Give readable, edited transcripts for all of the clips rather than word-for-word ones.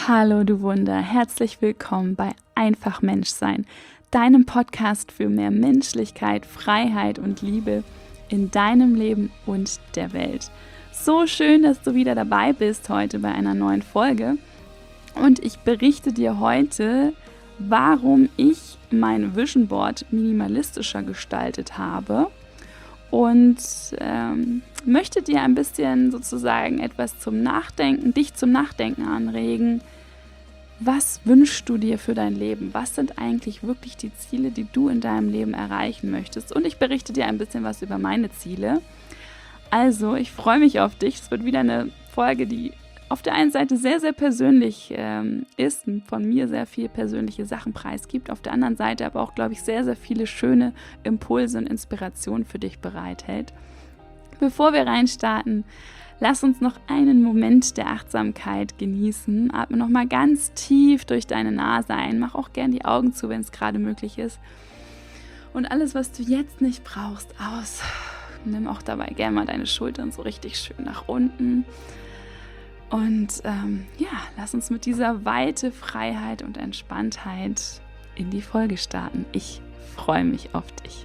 Hallo du Wunder, herzlich willkommen bei Einfach Menschsein, deinem Podcast für mehr Menschlichkeit, Freiheit und Liebe in deinem Leben und der Welt. So schön, dass du wieder dabei bist heute bei einer neuen Folge und ich berichte dir heute, warum ich mein Vision Board minimalistischer gestaltet habe und möchte dir ein bisschen sozusagen etwas zum Nachdenken, dich zum Nachdenken anregen. Was wünschst du dir für dein Leben? Was sind eigentlich wirklich die Ziele, die du in deinem Leben erreichen möchtest? Und ich berichte dir ein bisschen was über meine Ziele. Also, ich freue mich auf dich. Es wird wieder eine Folge, die auf der einen Seite sehr, sehr persönlich ist und von mir sehr viel persönliche Sachen preisgibt. Auf der anderen Seite aber auch, glaube ich, sehr, sehr viele schöne Impulse und Inspirationen für dich bereithält. Bevor wir reinstarten, lass uns noch einen Moment der Achtsamkeit genießen. Atme nochmal ganz tief durch deine Nase ein. Mach auch gern die Augen zu, wenn es gerade möglich ist. Und alles, was du jetzt nicht brauchst, aus. Nimm auch dabei gern mal deine Schultern so richtig schön nach unten. Und lass uns mit dieser Weite, Freiheit und Entspanntheit in die Folge starten. Ich freue mich auf dich.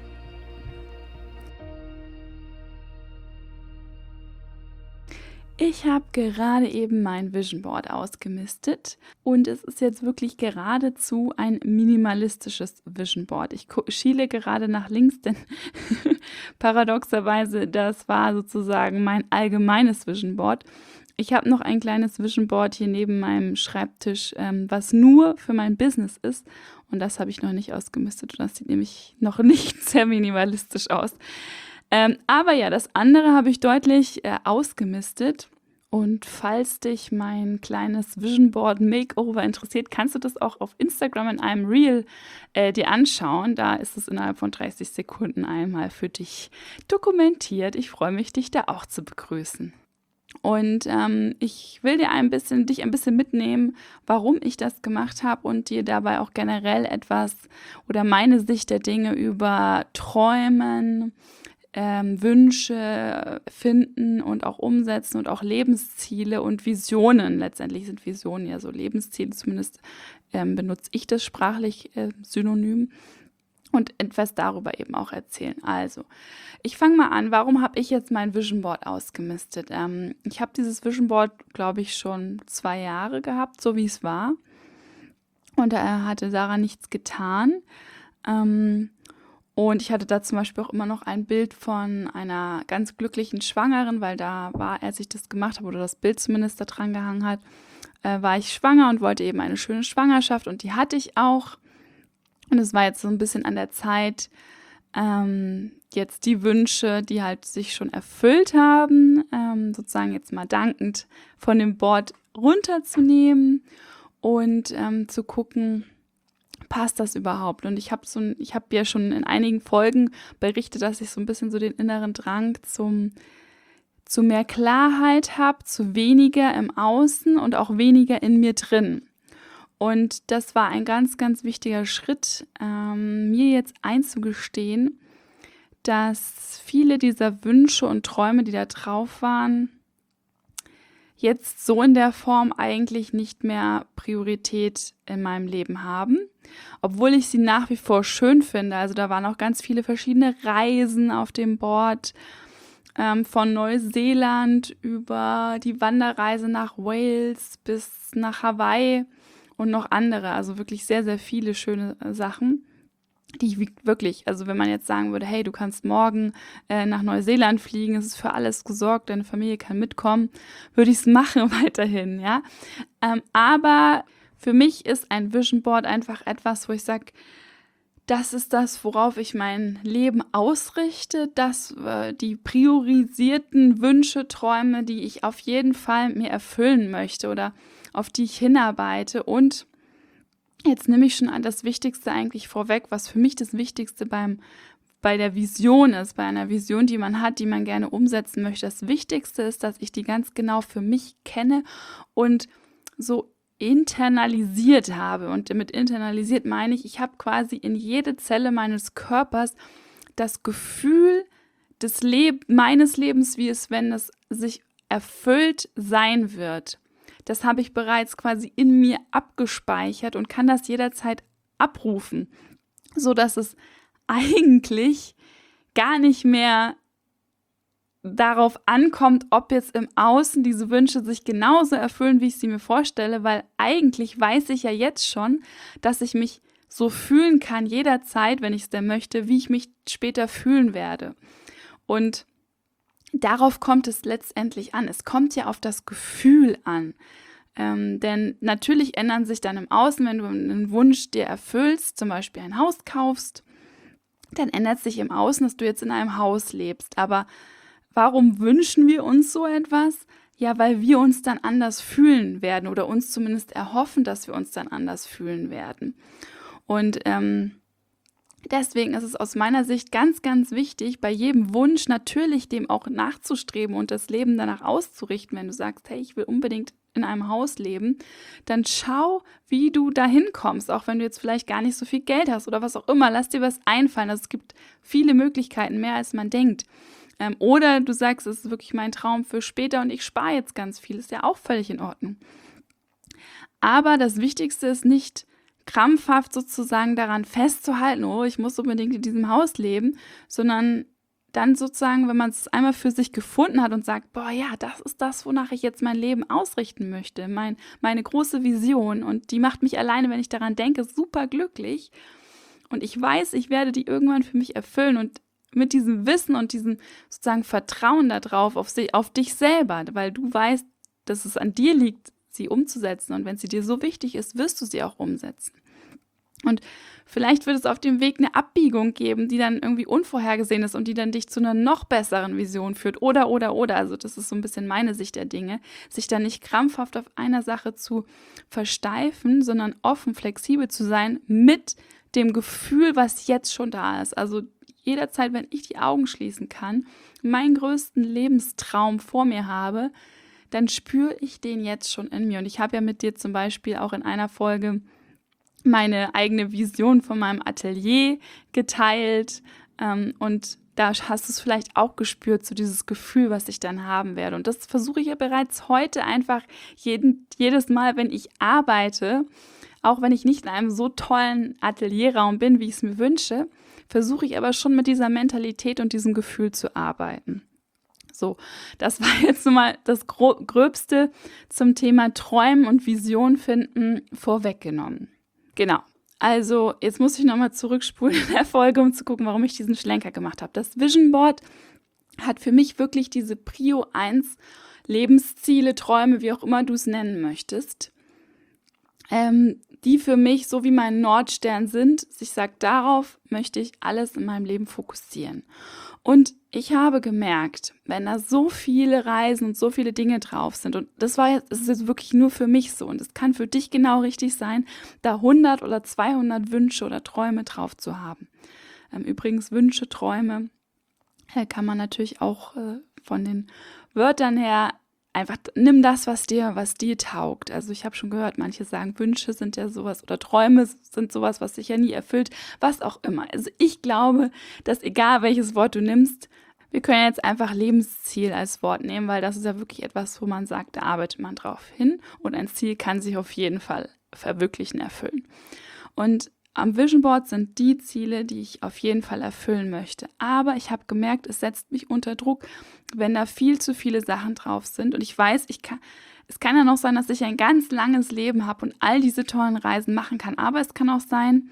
Ich habe gerade eben mein Vision Board ausgemistet und es ist jetzt wirklich geradezu ein minimalistisches Vision Board. Ich schiele gerade nach links, denn paradoxerweise, das war sozusagen mein allgemeines Vision Board. Ich habe noch ein kleines Vision Board hier neben meinem Schreibtisch, was nur für mein Business ist und das habe ich noch nicht ausgemistet und das sieht nämlich noch nicht sehr minimalistisch aus. Aber ja, das andere habe ich deutlich ausgemistet. Und falls dich mein kleines Vision Board Makeover interessiert, kannst du das auch auf Instagram in einem Reel dir anschauen. Da ist es innerhalb von 30 Sekunden einmal für dich dokumentiert. Ich freue mich, dich da auch zu begrüßen. Und ich will dich ein bisschen mitnehmen, warum ich das gemacht habe und dir dabei auch generell etwas oder meine Sicht der Dinge über Träumen, Wünsche finden und auch umsetzen und auch Lebensziele und Visionen. Letztendlich sind Visionen ja so Lebensziele, zumindest benutze ich das sprachlich synonym und etwas darüber eben auch erzählen. Also, ich fange mal an. Warum habe ich jetzt mein Vision Board ausgemistet? Ich habe dieses Vision Board, glaube ich, schon 2 Jahre gehabt, so wie es war. Und da hatte Sarah nichts getan. Und ich hatte da zum Beispiel auch immer noch ein Bild von einer ganz glücklichen Schwangeren, weil da war, als ich das gemacht habe oder das Bild zumindest da dran gehangen hat, war ich schwanger und wollte eben eine schöne Schwangerschaft und die hatte ich auch. Und es war jetzt so ein bisschen an der Zeit, jetzt die Wünsche, die halt sich schon erfüllt haben, sozusagen jetzt mal dankend von dem Board runterzunehmen und zu gucken, passt das überhaupt? Und ich habe ja schon in einigen Folgen berichtet, dass ich so ein bisschen so den inneren Drang zu mehr Klarheit habe, zu weniger im Außen und auch weniger in mir drin. Und das war ein ganz, ganz wichtiger Schritt, mir jetzt einzugestehen, dass viele dieser Wünsche und Träume, die da drauf waren, jetzt so in der Form eigentlich nicht mehr Priorität in meinem Leben haben, obwohl ich sie nach wie vor schön finde. Also da waren auch ganz viele verschiedene Reisen auf dem Board, von Neuseeland über die Wanderreise nach Wales bis nach Hawaii und noch andere. Also wirklich sehr, sehr viele schöne Sachen, die ich wirklich, also wenn man jetzt sagen würde, hey, du kannst morgen nach Neuseeland fliegen, es ist für alles gesorgt, deine Familie kann mitkommen, würde ich es machen weiterhin, ja. Aber für mich ist ein Vision Board einfach etwas, wo ich sage, das ist das, worauf ich mein Leben ausrichte, dass die priorisierten Wünsche, Träume, die ich auf jeden Fall mir erfüllen möchte oder auf die ich hinarbeite. Und jetzt nehme ich schon an das Wichtigste eigentlich vorweg, was für mich das Wichtigste bei der Vision ist, bei einer Vision, die man hat, die man gerne umsetzen möchte. Das Wichtigste ist, dass ich die ganz genau für mich kenne und so internalisiert habe. Und mit internalisiert meine ich habe quasi in jede Zelle meines Körpers das Gefühl meines Lebens, wie es, wenn es sich erfüllt sein wird. das habe ich bereits quasi in mir abgespeichert und kann das jederzeit abrufen, sodass es eigentlich gar nicht mehr darauf ankommt, ob jetzt im Außen diese Wünsche sich genauso erfüllen, wie ich sie mir vorstelle, weil eigentlich weiß ich ja jetzt schon, dass ich mich so fühlen kann jederzeit, wenn ich es denn möchte, wie ich mich später fühlen werde. Und darauf kommt es letztendlich an. Es kommt ja auf das Gefühl an. Denn natürlich ändern sich dann im Außen, wenn du einen Wunsch dir erfüllst, zum Beispiel ein Haus kaufst, dann ändert sich im Außen, dass du jetzt in einem Haus lebst. Aber warum wünschen wir uns so etwas? Ja, weil wir uns dann anders fühlen werden oder uns zumindest erhoffen, dass wir uns dann anders fühlen werden. Und deswegen ist es aus meiner Sicht ganz, ganz wichtig, bei jedem Wunsch natürlich dem auch nachzustreben und das Leben danach auszurichten. Wenn du sagst, hey, ich will unbedingt in einem Haus leben, dann schau, wie du dahin kommst, auch wenn du jetzt vielleicht gar nicht so viel Geld hast oder was auch immer. Lass dir was einfallen. Also es gibt viele Möglichkeiten, mehr als man denkt. Oder du sagst, es ist wirklich mein Traum für später und ich spare jetzt ganz viel. Ist ja auch völlig in Ordnung. Aber das Wichtigste ist nicht krampfhaft sozusagen daran festzuhalten, oh, ich muss unbedingt in diesem Haus leben, sondern dann sozusagen, wenn man es einmal für sich gefunden hat und sagt, boah, ja, das ist das, wonach ich jetzt mein Leben ausrichten möchte, meine große Vision und die macht mich alleine, wenn ich daran denke, super glücklich und ich weiß, ich werde die irgendwann für mich erfüllen und mit diesem Wissen und diesem sozusagen Vertrauen darauf, auf dich selber, weil du weißt, dass es an dir liegt, sie umzusetzen und wenn sie dir so wichtig ist, wirst du sie auch umsetzen. Und vielleicht wird es auf dem Weg eine Abbiegung geben, die dann irgendwie unvorhergesehen ist und die dann dich zu einer noch besseren Vision führt. Oder. Also das ist so ein bisschen meine Sicht der Dinge, sich dann nicht krampfhaft auf einer Sache zu versteifen, sondern offen, flexibel zu sein mit dem Gefühl, was jetzt schon da ist. Also jederzeit, wenn ich die Augen schließen kann, meinen größten Lebenstraum vor mir habe, dann spüre ich den jetzt schon in mir. Und ich habe ja mit dir zum Beispiel auch in einer Folge meine eigene Vision von meinem Atelier geteilt und da hast du es vielleicht auch gespürt, so dieses Gefühl, was ich dann haben werde. Und das versuche ich ja bereits heute einfach jedes Mal, wenn ich arbeite, auch wenn ich nicht in einem so tollen Atelierraum bin, wie ich es mir wünsche, versuche ich aber schon mit dieser Mentalität und diesem Gefühl zu arbeiten. So, das war jetzt so mal das Gröbste zum Thema Träumen und Vision finden vorweggenommen. Genau, also jetzt muss ich nochmal zurückspulen in der Folge, um zu gucken, warum ich diesen Schlenker gemacht habe. Das Vision Board hat für mich wirklich diese Prio 1 Lebensziele, Träume, wie auch immer du es nennen möchtest, die für mich so wie mein Nordstern sind. Ich sage, darauf möchte ich alles in meinem Leben fokussieren. Und ich habe gemerkt, wenn da so viele Reisen und so viele Dinge drauf sind, und das ist jetzt wirklich nur für mich so, und es kann für dich genau richtig sein, da 100 oder 200 Wünsche oder Träume drauf zu haben. Übrigens Wünsche, Träume kann man natürlich auch von den Wörtern her einfach, nimm das, was dir taugt. Also ich habe schon gehört, manche sagen, Wünsche sind ja sowas oder Träume sind sowas, was sich ja nie erfüllt, was auch immer. Also ich glaube, dass egal welches Wort du nimmst, wir können jetzt einfach Lebensziel als Wort nehmen, weil das ist ja wirklich etwas, wo man sagt, da arbeitet man drauf hin und ein Ziel kann sich auf jeden Fall verwirklichen, erfüllen. Und am Vision Board sind die Ziele, die ich auf jeden Fall erfüllen möchte. Aber ich habe gemerkt, es setzt mich unter Druck, wenn da viel zu viele Sachen drauf sind. Und ich weiß, es kann ja noch sein, dass ich ein ganz langes Leben habe und all diese tollen Reisen machen kann. Aber es kann auch sein,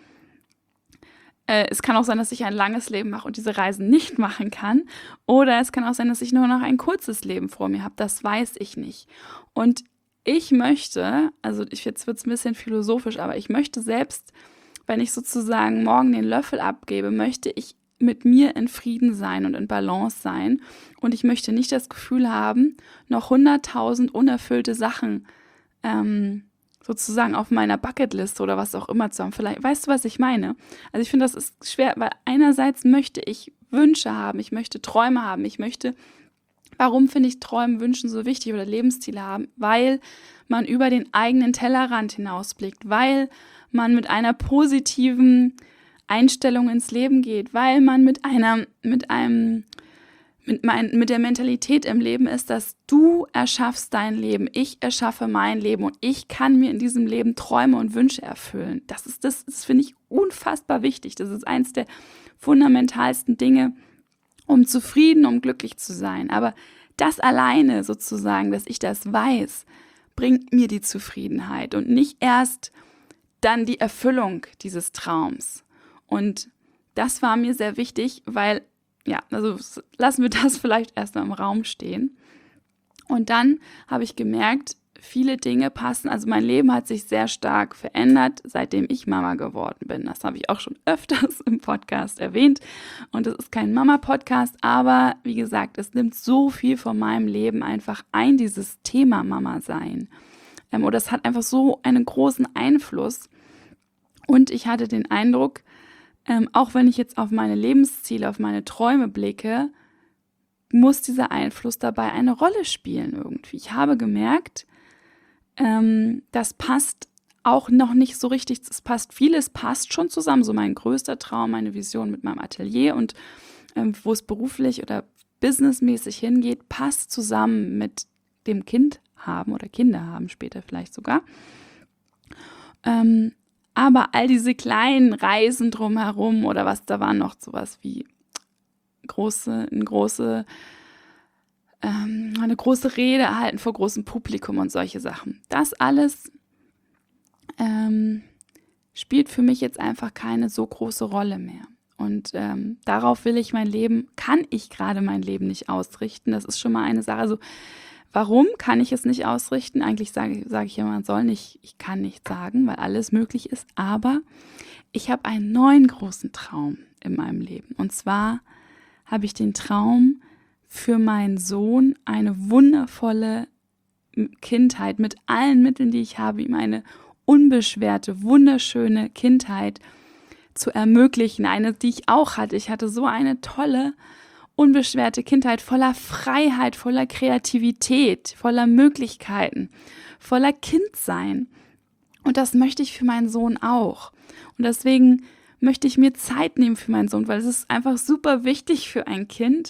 dass ich ein langes Leben mache und diese Reisen nicht machen kann. Oder es kann auch sein, dass ich nur noch ein kurzes Leben vor mir habe. Das weiß ich nicht. Und ich möchte, jetzt wird es ein bisschen philosophisch, aber ich möchte selbst, wenn ich sozusagen morgen den Löffel abgebe, möchte ich mit mir in Frieden sein und in Balance sein. Und ich möchte nicht das Gefühl haben, noch 100.000 unerfüllte Sachen sozusagen auf meiner Bucketliste oder was auch immer zu haben. Vielleicht, weißt du, was ich meine? Also ich finde, das ist schwer, weil einerseits möchte ich Wünsche haben, ich möchte Träume haben, warum finde ich Träumen, Wünschen so wichtig oder Lebensziele haben? Weil man über den eigenen Tellerrand hinausblickt, weil man mit einer positiven Einstellung ins Leben geht, weil man mit einem mit der Mentalität im Leben ist, dass du erschaffst dein Leben, ich erschaffe mein Leben und ich kann mir in diesem Leben Träume und Wünsche erfüllen. Das finde ich unfassbar wichtig. Das ist eins der fundamentalsten Dinge, um zufrieden, um glücklich zu sein. Aber das alleine sozusagen, dass ich das weiß, bringt mir die Zufriedenheit und nicht erst dann die Erfüllung dieses Traums. Und das war mir sehr wichtig, weil, ja, also lassen wir das vielleicht erstmal im Raum stehen. Und dann habe ich gemerkt, viele Dinge passen. Also mein Leben hat sich sehr stark verändert, seitdem ich Mama geworden bin. Das habe ich auch schon öfters im Podcast erwähnt. Und es ist kein Mama-Podcast, aber wie gesagt, es nimmt so viel von meinem Leben einfach ein, dieses Thema Mama sein. Oder es hat einfach so einen großen Einfluss. Und ich hatte den Eindruck, auch wenn ich jetzt auf meine Lebensziele, auf meine Träume blicke, muss dieser Einfluss dabei eine Rolle spielen irgendwie. Ich habe gemerkt, das passt auch noch nicht so richtig, vieles passt schon zusammen, so mein größter Traum, meine Vision mit meinem Atelier und wo es beruflich oder businessmäßig hingeht, passt zusammen mit dem Kind haben oder Kinder haben später vielleicht sogar. Aber all diese kleinen Reisen drumherum oder was, da war noch sowas wie eine große Rede erhalten vor großem Publikum und solche Sachen. Das alles spielt für mich jetzt einfach keine so große Rolle mehr. Und darauf kann ich gerade mein Leben nicht ausrichten. Das ist schon mal eine Sache. Also warum kann ich es nicht ausrichten? Eigentlich sage ich immer, man soll nicht, ich kann nicht sagen, weil alles möglich ist. Aber ich habe einen neuen großen Traum in meinem Leben. Und zwar habe ich den Traum, für meinen Sohn eine wundervolle Kindheit mit allen Mitteln, die ich habe, ihm eine unbeschwerte, wunderschöne Kindheit zu ermöglichen. Eine, die ich auch hatte. Ich hatte so eine tolle, unbeschwerte Kindheit voller Freiheit, voller Kreativität, voller Möglichkeiten, voller Kindsein. Und das möchte ich für meinen Sohn auch. Und deswegen möchte ich mir Zeit nehmen für meinen Sohn, weil es ist einfach super wichtig für ein Kind,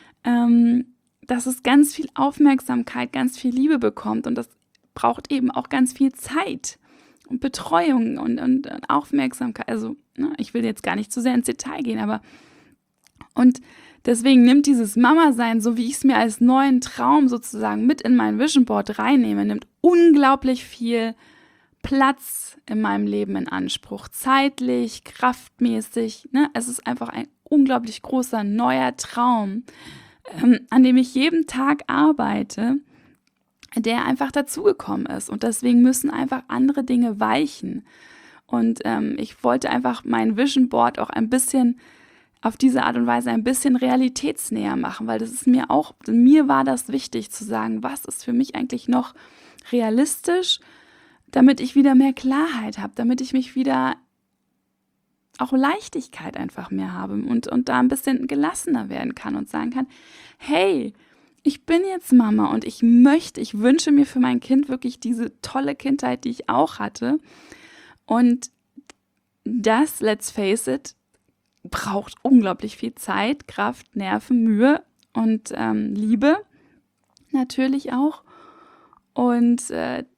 dass es ganz viel Aufmerksamkeit, ganz viel Liebe bekommt. Und das braucht eben auch ganz viel Zeit und Betreuung und Aufmerksamkeit. Also, ne, ich will jetzt gar nicht zu sehr ins Detail gehen, aber und deswegen nimmt dieses Mama-Sein, so wie ich es mir als neuen Traum sozusagen mit in mein Vision Board reinnehme, nimmt unglaublich viel Platz in meinem Leben in Anspruch. Zeitlich, kraftmäßig. Ne? Es ist einfach ein unglaublich großer neuer Traum, an dem ich jeden Tag arbeite, der einfach dazugekommen ist. Und deswegen müssen einfach andere Dinge weichen. Und ich wollte einfach mein Vision Board auch ein bisschen auf diese Art und Weise ein bisschen realitätsnäher machen, weil mir war das wichtig zu sagen, was ist für mich eigentlich noch realistisch, damit ich wieder mehr Klarheit habe, damit ich mich wieder auch Leichtigkeit einfach mehr habe und da ein bisschen gelassener werden kann und sagen kann, hey, ich bin jetzt Mama und ich wünsche mir für mein Kind wirklich diese tolle Kindheit, die ich auch hatte. Und das, let's face it, braucht unglaublich viel Zeit, Kraft, Nerven, Mühe und Liebe natürlich auch. Und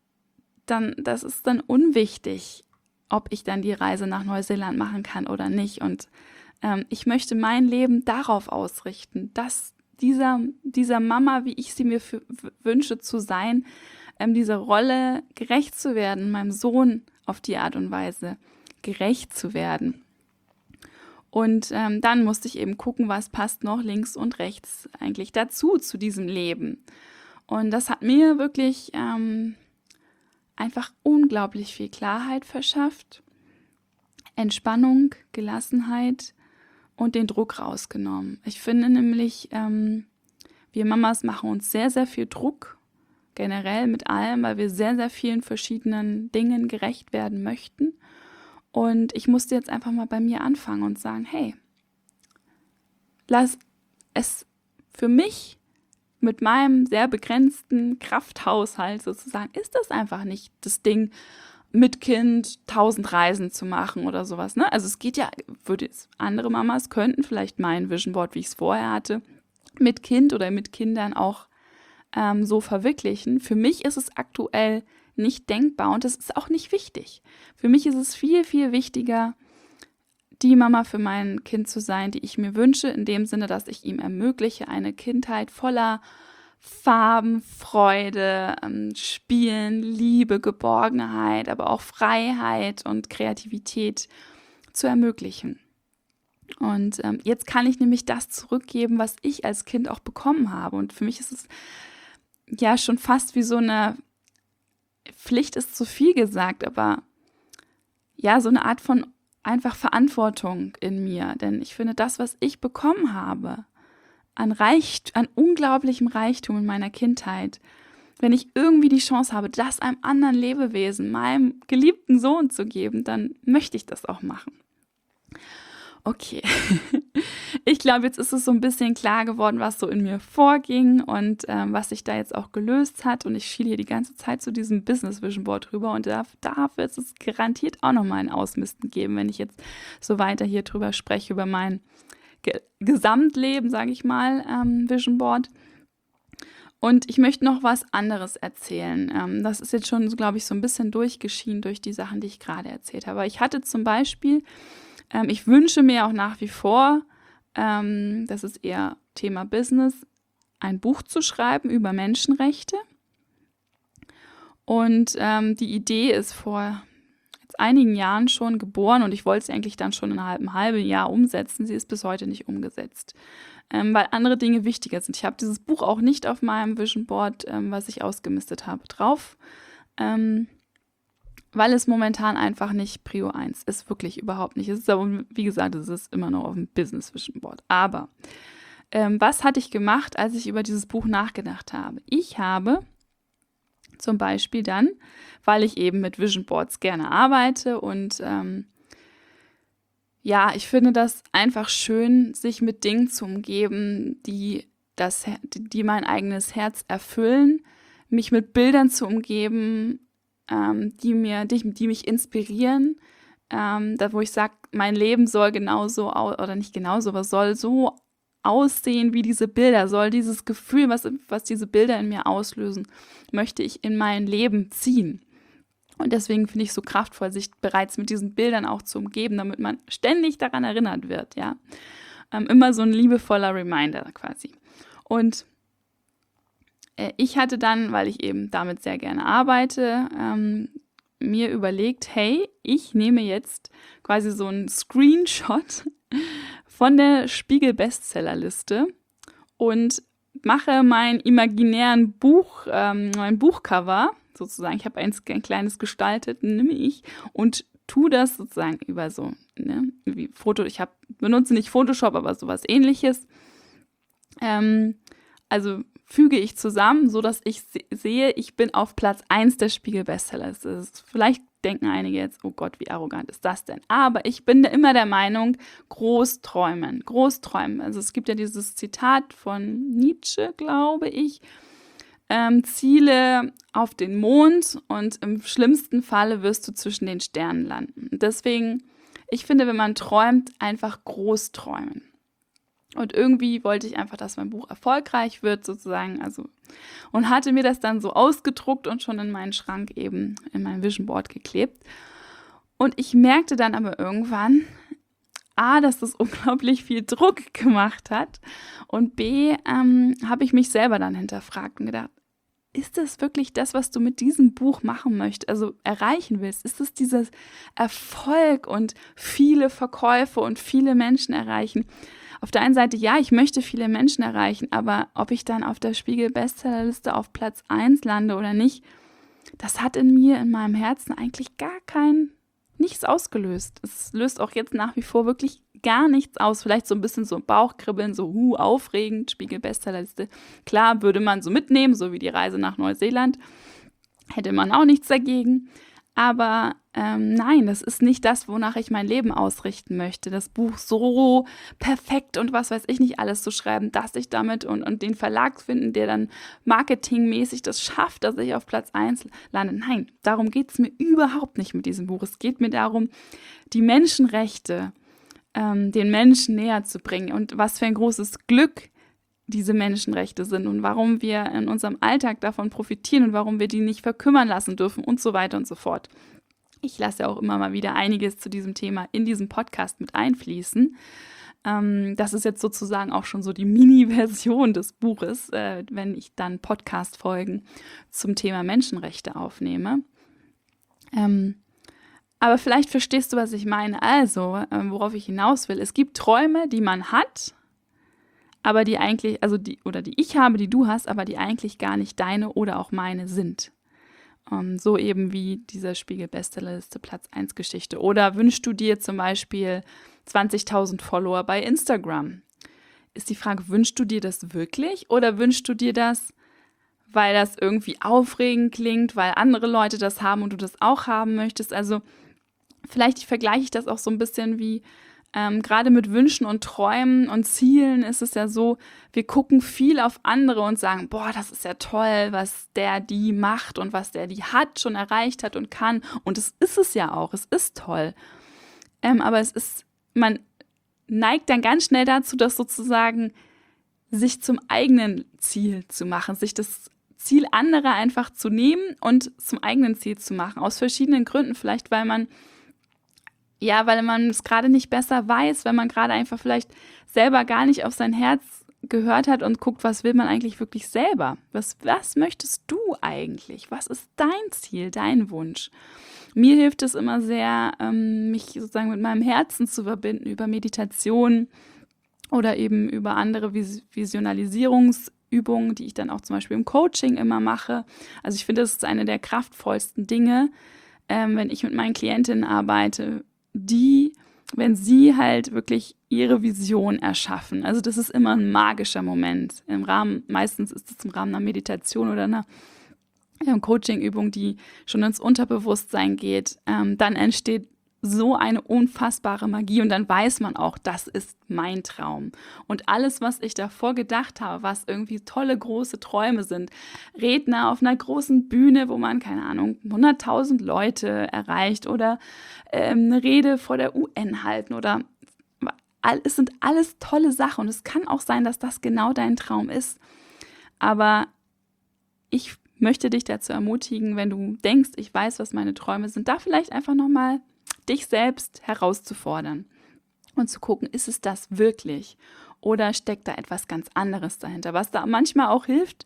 das ist dann unwichtig, ob ich dann die Reise nach Neuseeland machen kann oder nicht. Und ich möchte mein Leben darauf ausrichten, dass dieser Mama, wie ich sie mir wünsche zu sein, dieser Rolle gerecht zu werden, meinem Sohn auf die Art und Weise gerecht zu werden. Und dann musste ich eben gucken, was passt noch links und rechts eigentlich dazu, zu diesem Leben. Und das hat mir wirklich einfach unglaublich viel Klarheit verschafft, Entspannung, Gelassenheit und den Druck rausgenommen. Ich finde nämlich, wir Mamas machen uns sehr, sehr viel Druck, generell mit allem, weil wir sehr, sehr vielen verschiedenen Dingen gerecht werden möchten. Und ich musste jetzt einfach mal bei mir anfangen und sagen, hey, lass es für mich mit meinem sehr begrenzten Krafthaushalt sozusagen, ist das einfach nicht das Ding, mit Kind 1000 Reisen zu machen oder sowas. Ne? Also es geht ja, andere Mamas könnten vielleicht mein Vision Board, wie ich es vorher hatte, mit Kind oder mit Kindern auch so verwirklichen. Für mich ist es aktuell nicht denkbar und das ist auch nicht wichtig. Für mich ist es viel, viel wichtiger, die Mama für mein Kind zu sein, die ich mir wünsche, in dem Sinne, dass ich ihm ermögliche, eine Kindheit voller Farben, Freude, Spielen, Liebe, Geborgenheit, aber auch Freiheit und Kreativität zu ermöglichen. Und jetzt kann ich nämlich das zurückgeben, was ich als Kind auch bekommen habe. Und für mich ist es ja schon fast wie so eine Pflicht, ist zu viel gesagt, aber ja, so eine Art von einfach Verantwortung in mir. Denn ich finde, das, was ich bekommen habe, an unglaublichem Reichtum in meiner Kindheit, wenn ich irgendwie die Chance habe, das einem anderen Lebewesen, meinem geliebten Sohn zu geben, dann möchte ich das auch machen. Okay, ich glaube, jetzt ist es so ein bisschen klar geworden, was so in mir vorging und was sich da jetzt auch gelöst hat. Und ich schiele hier die ganze Zeit zu diesem Business Vision Board rüber und dafür ist es garantiert auch nochmal ein Ausmisten geben, wenn ich jetzt so weiter hier drüber spreche, über mein Gesamtleben, sage ich mal, Vision Board. Und ich möchte noch was anderes erzählen. Das ist jetzt schon, glaube ich, so ein bisschen durchgeschieden durch die Sachen, die ich gerade erzählt habe. Ich hatte zum Beispiel, ich wünsche mir auch nach wie vor, das ist eher Thema Business, ein Buch zu schreiben über Menschenrechte. Und die Idee ist vor jetzt einigen Jahren schon geboren und ich wollte sie eigentlich dann schon in einem halben Jahr umsetzen. Sie ist bis heute nicht umgesetzt, weil andere Dinge wichtiger sind. Ich habe dieses Buch auch nicht auf meinem Vision Board, was ich ausgemistet habe, drauf, weil es momentan einfach nicht Prio 1 ist, wirklich überhaupt nicht. Es ist aber, wie gesagt, es ist immer noch auf dem Business Vision Board. Aber was hatte ich gemacht, als ich über dieses Buch nachgedacht habe? Ich habe zum Beispiel dann, weil ich eben mit Vision Boards gerne arbeite und ja, ich finde das einfach schön, sich mit Dingen zu umgeben, die mein eigenes Herz erfüllen, mich mit Bildern zu umgeben, die mich inspirieren, wo ich sage, mein Leben soll genauso, oder nicht genauso, aber soll so aussehen wie diese Bilder, soll dieses Gefühl, was diese Bilder in mir auslösen, möchte ich in mein Leben ziehen. Und deswegen finde ich es so kraftvoll, sich bereits mit diesen Bildern auch zu umgeben, damit man ständig daran erinnert wird, ja. Immer so ein liebevoller Reminder quasi. Und ich hatte dann, weil ich eben damit sehr gerne arbeite, mir überlegt, hey, ich nehme jetzt quasi so einen Screenshot von der Spiegel-Bestsellerliste und mache mein Buchcover sozusagen. Ich habe ein kleines gestaltet, nehme ich und tue das sozusagen über so, ne, wie benutze nicht Photoshop, aber sowas Ähnliches. Also füge ich zusammen, sodass ich sehe, ich bin auf Platz 1 der Spiegel-Bestsellerliste. Vielleicht denken einige jetzt, oh Gott, wie arrogant ist das denn? Aber ich bin immer der Meinung, groß träumen. Also es gibt ja dieses Zitat von Nietzsche, glaube ich, Ziele auf den Mond und im schlimmsten Falle wirst du zwischen den Sternen landen. Deswegen, ich finde, wenn man träumt, einfach groß träumen. Und irgendwie wollte ich einfach, dass mein Buch erfolgreich wird, sozusagen, und hatte mir das dann so ausgedruckt und schon in meinen Schrank eben, in mein Vision Board geklebt. Und ich merkte dann aber irgendwann, A, dass das unglaublich viel Druck gemacht hat und B, habe ich mich selber dann hinterfragt und gedacht, ist das wirklich das, was du mit diesem Buch machen möchtest, also erreichen willst? Ist es dieses Erfolg und viele Verkäufe und viele Menschen erreichen? Auf der einen Seite, ja, ich möchte viele Menschen erreichen, aber ob ich dann auf der Spiegel-Bestsellerliste auf Platz 1 lande oder nicht, das hat in meinem Herzen eigentlich nichts ausgelöst. Es löst auch jetzt nach wie vor wirklich gar nichts aus. Vielleicht so ein bisschen so Bauchkribbeln, so aufregend, Spiegel-Bestsellerliste. Klar, würde man so mitnehmen, so wie die Reise nach Neuseeland. Hätte man auch nichts dagegen. Aber nein, das ist nicht das, wonach ich mein Leben ausrichten möchte. Das Buch so perfekt und was weiß ich nicht alles zu schreiben, dass ich damit und den Verlag finden, der dann marketingmäßig das schafft, dass ich auf Platz 1 lande. Nein, darum geht es mir überhaupt nicht mit diesem Buch. Es geht mir darum, die Menschenrechte den Menschen näher zu bringen. Und was für ein großes Glück diese Menschenrechte sind und warum wir in unserem Alltag davon profitieren und warum wir die nicht verkümmern lassen dürfen und so weiter und so fort. Ich lasse ja auch immer mal wieder einiges zu diesem Thema in diesem Podcast mit einfließen. Das ist jetzt sozusagen auch schon so die Mini-Version des Buches, wenn ich dann Podcast-Folgen zum Thema Menschenrechte aufnehme. Aber vielleicht verstehst du, was ich meine. Also, worauf ich hinaus will. Es gibt Träume, die man hat, aber die eigentlich, die ich habe, die du hast, aber die eigentlich gar nicht deine oder auch meine sind. So eben wie diese Spiegel-Bestsellerliste Platz 1 Geschichte. Oder wünschst du dir zum Beispiel 20.000 Follower bei Instagram? Ist die Frage, wünschst du dir das wirklich oder wünschst du dir das, weil das irgendwie aufregend klingt, weil andere Leute das haben und du das auch haben möchtest? Also vielleicht vergleiche ich das auch so ein bisschen wie gerade mit Wünschen und Träumen und Zielen ist es ja so, wir gucken viel auf andere und sagen, boah, das ist ja toll, was der, die macht und was der, die hat, schon erreicht hat und kann. Und es ist es ja auch, es ist toll. Aber man neigt dann ganz schnell dazu, das sozusagen sich zum eigenen Ziel zu machen, sich das Ziel anderer einfach zu nehmen und zum eigenen Ziel zu machen. Aus verschiedenen Gründen, vielleicht weil man es gerade nicht besser weiß, wenn man gerade einfach vielleicht selber gar nicht auf sein Herz gehört hat und guckt, was will man eigentlich wirklich selber? Was möchtest du eigentlich? Was ist dein Ziel, dein Wunsch? Mir hilft es immer sehr, mich sozusagen mit meinem Herzen zu verbinden über Meditation oder eben über andere Visualisierungsübungen, die ich dann auch zum Beispiel im Coaching immer mache. Also ich finde, das ist eine der kraftvollsten Dinge, wenn ich mit meinen Klientinnen arbeite, wenn sie halt wirklich ihre Vision erschaffen. Also das ist immer ein magischer Moment. Meistens ist es im Rahmen einer Meditation oder einer Coaching-Übung, die schon ins Unterbewusstsein geht. Dann entsteht so eine unfassbare Magie und dann weiß man auch, das ist mein Traum. Und alles, was ich davor gedacht habe, was irgendwie tolle, große Träume sind, Redner auf einer großen Bühne, wo man, 100.000 Leute erreicht oder eine Rede vor der UN halten oder es sind alles tolle Sachen und es kann auch sein, dass das genau dein Traum ist. Aber ich möchte dich dazu ermutigen, wenn du denkst, ich weiß, was meine Träume sind, da vielleicht einfach nochmal dich selbst herauszufordern und zu gucken, ist es das wirklich oder steckt da etwas ganz anderes dahinter? Was da manchmal auch hilft,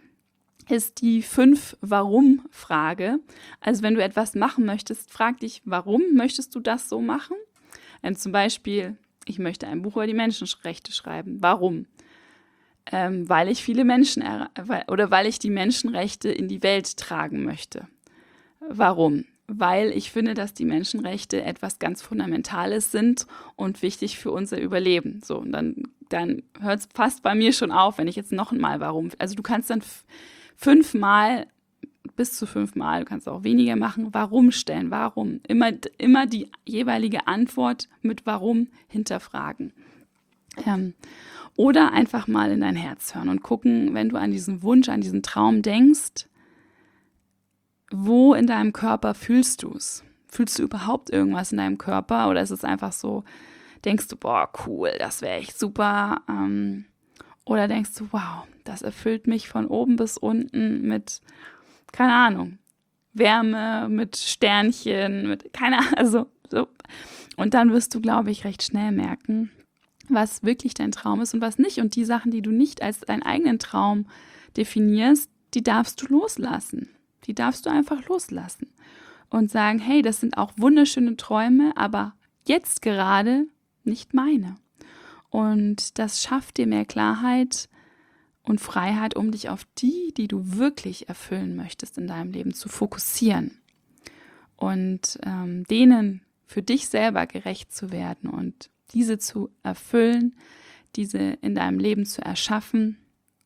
ist die 5-Warum-Frage. Also wenn du etwas machen möchtest, frag dich, warum möchtest du das so machen? Zum Beispiel, ich möchte ein Buch über die Menschenrechte schreiben. Warum? Weil ich viele Menschen weil ich die Menschenrechte in die Welt tragen möchte. Warum? Weil ich finde, dass die Menschenrechte etwas ganz Fundamentales sind und wichtig für unser Überleben. So, und dann hört es fast bei mir schon auf, wenn ich jetzt noch einmal warum. Also du kannst dann 5-mal, bis zu 5-mal, du kannst auch weniger machen, warum stellen, warum. Immer die jeweilige Antwort mit warum hinterfragen. Oder einfach mal in dein Herz hören und gucken, wenn du an diesen Wunsch, an diesen Traum denkst, wo in deinem Körper fühlst du es? Fühlst du überhaupt irgendwas in deinem Körper oder ist es einfach so, denkst du, boah, cool, das wäre echt super, oder denkst du, wow, das erfüllt mich von oben bis unten mit, keine Ahnung, Wärme, mit Sternchen, mit, keine Ahnung, also so. Und dann wirst du, glaube ich, recht schnell merken, was wirklich dein Traum ist und was nicht. Und die Sachen, die du nicht als deinen eigenen Traum definierst, die darfst du loslassen. Die darfst du einfach loslassen und sagen, hey, das sind auch wunderschöne Träume, aber jetzt gerade nicht meine. Und das schafft dir mehr Klarheit und Freiheit, um dich auf die du wirklich erfüllen möchtest in deinem Leben, zu fokussieren und denen für dich selber gerecht zu werden und diese zu erfüllen, diese in deinem Leben zu erschaffen.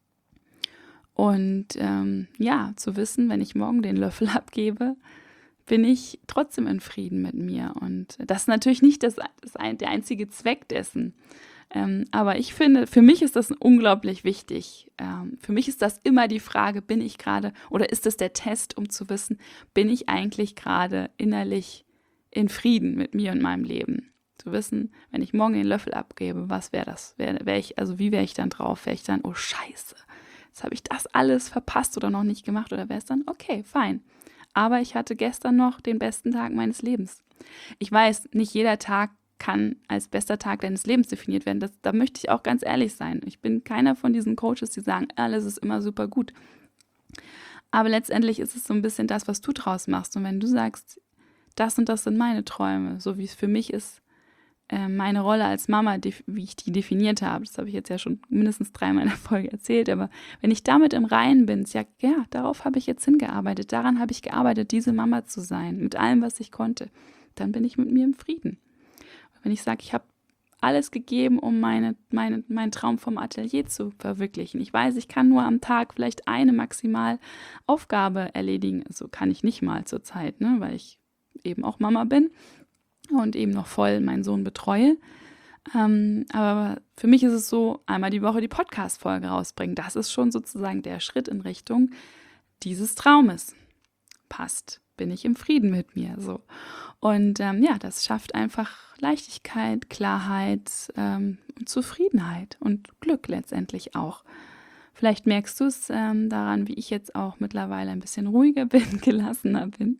Und zu wissen, wenn ich morgen den Löffel abgebe, bin ich trotzdem in Frieden mit mir. Und das ist natürlich nicht der einzige Zweck dessen. Aber ich finde, für mich ist das unglaublich wichtig. Für mich ist das immer die Frage, bin ich gerade, oder ist es der Test, um zu wissen, bin ich eigentlich gerade innerlich in Frieden mit mir und meinem Leben? Zu wissen, wenn ich morgen den Löffel abgebe, was wäre das? Wie wäre ich dann drauf? Wäre ich dann, oh Scheiße, jetzt habe ich das alles verpasst oder noch nicht gemacht? Oder wäre es dann, okay, fein. Aber ich hatte gestern noch den besten Tag meines Lebens. Ich weiß, nicht jeder Tag kann als bester Tag deines Lebens definiert werden. Da möchte ich auch ganz ehrlich sein. Ich bin keiner von diesen Coaches, die sagen, alles ist immer super gut. Aber letztendlich ist es so ein bisschen das, was du draus machst. Und wenn du sagst, das und das sind meine Träume, so wie es für mich ist, meine Rolle als Mama, wie ich die definiert habe, das habe ich jetzt ja schon mindestens 3-mal in der Folge erzählt, aber wenn ich damit im Reinen bin, ja, darauf habe ich jetzt hingearbeitet, daran habe ich gearbeitet, diese Mama zu sein, mit allem, was ich konnte, dann bin ich mit mir im Frieden. Und wenn ich sage, ich habe alles gegeben, um meinen Traum vom Atelier zu verwirklichen. Ich weiß, ich kann nur am Tag vielleicht eine maximal Aufgabe erledigen, also kann ich nicht mal zur Zeit, ne, weil ich eben auch Mama bin und eben noch voll meinen Sohn betreue. Aber für mich ist es so, einmal die Woche die Podcast-Folge rausbringen. Das ist schon sozusagen der Schritt in Richtung dieses Traumes. Passt, bin ich im Frieden mit mir. So. Und das schafft einfach Leichtigkeit, Klarheit und Zufriedenheit und Glück letztendlich auch. Vielleicht merkst du es daran, wie ich jetzt auch mittlerweile ein bisschen ruhiger bin, gelassener bin.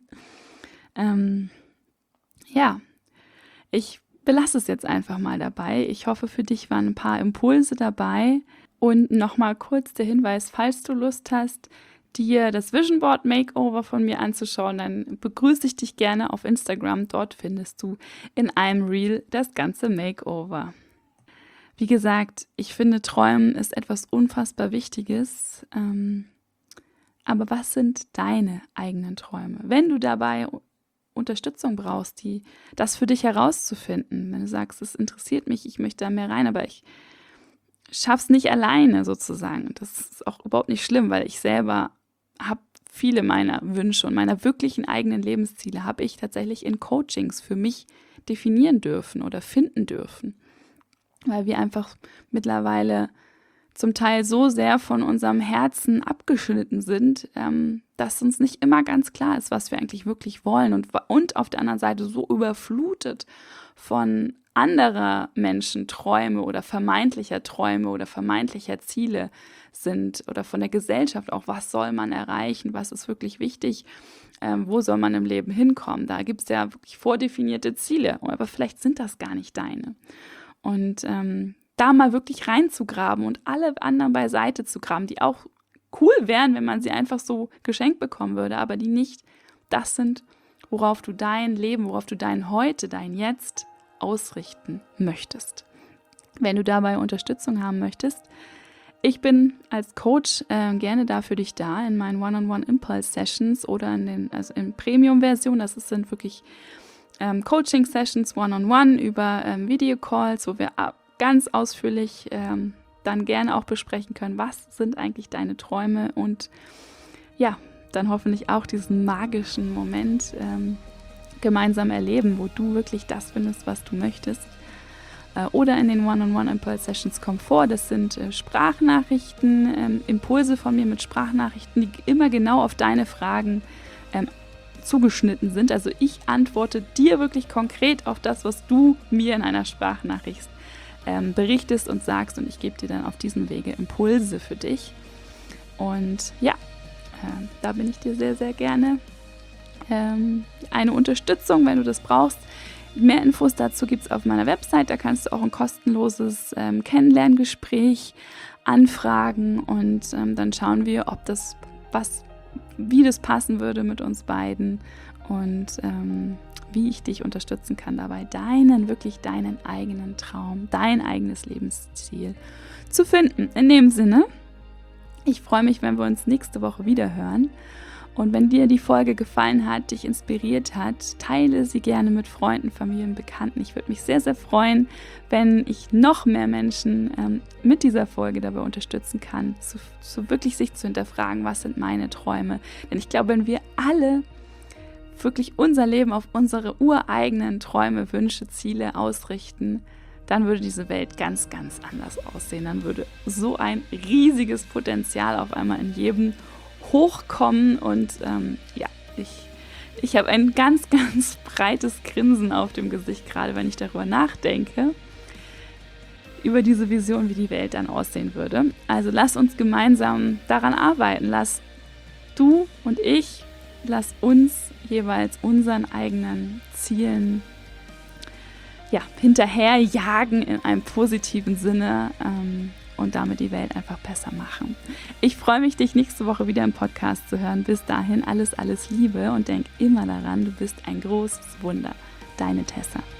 Ich belasse es jetzt einfach mal dabei. Ich hoffe, für dich waren ein paar Impulse dabei. Und nochmal kurz der Hinweis, falls du Lust hast, dir das Vision Board Makeover von mir anzuschauen, dann begrüße ich dich gerne auf Instagram. Dort findest du in einem Reel das ganze Makeover. Wie gesagt, ich finde, Träumen ist etwas unfassbar Wichtiges. Aber was sind deine eigenen Träume? Wenn du dabei Unterstützung brauchst, das für dich herauszufinden, wenn du sagst, es interessiert mich, ich möchte da mehr rein, aber ich schaff's nicht alleine sozusagen. Das ist auch überhaupt nicht schlimm, weil ich selber habe viele meiner Wünsche und meiner wirklichen eigenen Lebensziele habe ich tatsächlich in Coachings für mich definieren dürfen oder finden dürfen, weil wir einfach mittlerweile zum Teil so sehr von unserem Herzen abgeschnitten sind, dass uns nicht immer ganz klar ist, was wir eigentlich wirklich wollen und auf der anderen Seite so überflutet von anderer Menschen Träume oder vermeintlicher Ziele sind oder von der Gesellschaft auch, was soll man erreichen, was ist wirklich wichtig, wo soll man im Leben hinkommen. Da gibt es ja wirklich vordefinierte Ziele, aber vielleicht sind das gar nicht deine. Und da mal wirklich reinzugraben und alle anderen beiseite zu graben, die auch cool wären, wenn man sie einfach so geschenkt bekommen würde, aber die nicht das sind, worauf du dein Leben, worauf du dein Heute, dein Jetzt ausrichten möchtest. Wenn du dabei Unterstützung haben möchtest, ich bin als Coach gerne da für dich da in meinen One-on-One-Impulse-Sessions oder in Premium-Version. Sind wirklich Coaching-Sessions One-on-One über Videocalls, wo wir ganz ausführlich dann gerne auch besprechen können, was sind eigentlich deine Träume und dann hoffentlich auch diesen magischen Moment gemeinsam erleben, wo du wirklich das findest, was du möchtest. Oder in den One-on-One-Impulse-Sessions kommt vor, das sind Sprachnachrichten, Impulse von mir mit Sprachnachrichten, die immer genau auf deine Fragen zugeschnitten sind. Also ich antworte dir wirklich konkret auf das, was du mir in einer Sprachnachricht berichtest und sagst, und ich gebe dir dann auf diesem Wege Impulse für dich. Und da bin ich dir sehr, sehr gerne eine Unterstützung, wenn du das brauchst. Mehr Infos dazu gibt es auf meiner Website, da kannst du auch ein kostenloses Kennenlerngespräch anfragen und dann schauen wir, wie das passen würde mit uns beiden und wie ich dich unterstützen kann dabei, deinen eigenen Traum, dein eigenes Lebensziel zu finden. In dem Sinne, ich freue mich, wenn wir uns nächste Woche wieder hören. Und wenn dir die Folge gefallen hat, dich inspiriert hat, teile sie gerne mit Freunden, Familien, Bekannten. Ich würde mich sehr, sehr freuen, wenn ich noch mehr Menschen mit dieser Folge dabei unterstützen kann, wirklich sich zu hinterfragen, was sind meine Träume. Denn ich glaube, wenn wir alle wirklich unser Leben auf unsere ureigenen Träume, Wünsche, Ziele ausrichten, dann würde diese Welt ganz, ganz anders aussehen. Dann würde so ein riesiges Potenzial auf einmal in jedem hochkommen und Ich habe ein ganz, ganz breites Grinsen auf dem Gesicht, gerade wenn ich darüber nachdenke, über diese Vision, wie die Welt dann aussehen würde. Also lass uns gemeinsam daran arbeiten. Lass du und ich, lass uns jeweils unseren eigenen Zielen hinterherjagen in einem positiven Sinne und damit die Welt einfach besser machen. Ich freue mich, dich nächste Woche wieder im Podcast zu hören. Bis dahin alles, alles Liebe und denk immer daran, du bist ein großes Wunder. Deine Tessa.